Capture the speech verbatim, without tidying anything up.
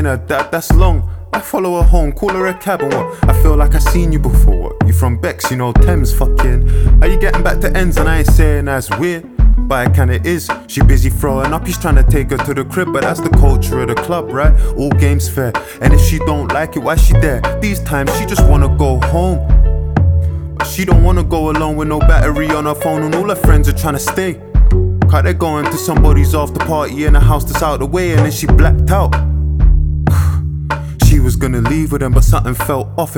saying her dad, that's long. I follow her home, call her a cab and what? I feel like I seen you before, what? You from Bex, you know, Thames, fucking. Are you getting back to ends and I ain't saying that's weird? But it kinda is. She busy throwing up, he's trying to take her to the crib. But that's the culture of the club, right? All games fair. And if she don't like it, why she there? These times she just wanna go home. But she don't wanna go alone with no battery on her phone. And all her friends are trying to stay. Cause they're going to somebody's after party in a house that's out the way. And then she blacked out. She was gonna leave with them, but something felt off.